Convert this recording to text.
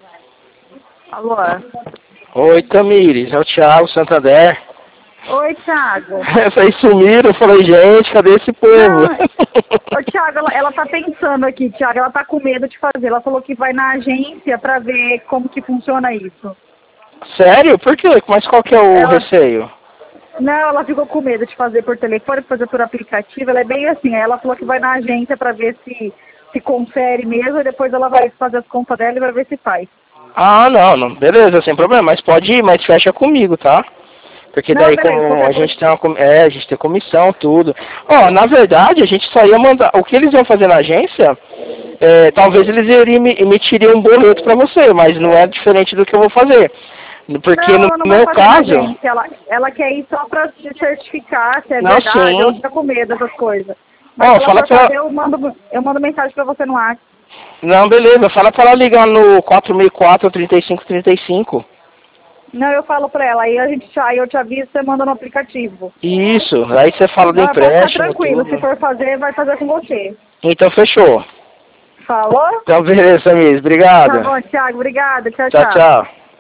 Alô? Oi, Tamires, é o Thiago Santander. Oi, Thiago. Vocês sumiram, eu falei, gente, cadê esse povo? Não, ô, Thiago, ela tá pensando aqui, Thiago, ela tá com medo de fazer. Ela falou que vai na agência pra ver como que funciona isso. Sério? Por quê? Mas qual que é o receio? Não, ela ficou com medo de fazer por telefone, fazer por aplicativo. Ela é bem assim, ela falou que vai na agência pra ver se confere mesmo e depois ela vai fazer as contas dela e vai ver se faz. Ah, não, beleza, sem problema, mas pode ir, mas fecha comigo, tá? Porque Não, daí beleza, como a qualquer gente coisa. tem a gente tem comissão, tudo. Ó, na verdade, a gente só ia mandar, o que eles iam fazer na agência, talvez eles emitiriam um boleto pra você, mas não é diferente do que eu vou fazer. Porque Não, no ela não vai meu fazer na caso, agência. Ela quer ir só pra se certificar se é não, verdade. Ela sim. fica com medo dessas coisas. Mas Ó, se ela fala for pra. fazer, eu mando mensagem pra você no WhatsApp. Não, beleza, fala pra ela ligar no 464 3535. Não, eu falo pra ela. Aí eu te aviso, você manda no aplicativo. Isso, aí você fala do Não, pode ficar empréstimo, tranquilo. Se tudo. for fazer, vai fazer com você. Então fechou. Falou? Então beleza, Miss, Tá obrigado. bom, Thiago. Obrigada. Tchau, Tchau, tchau. tchau.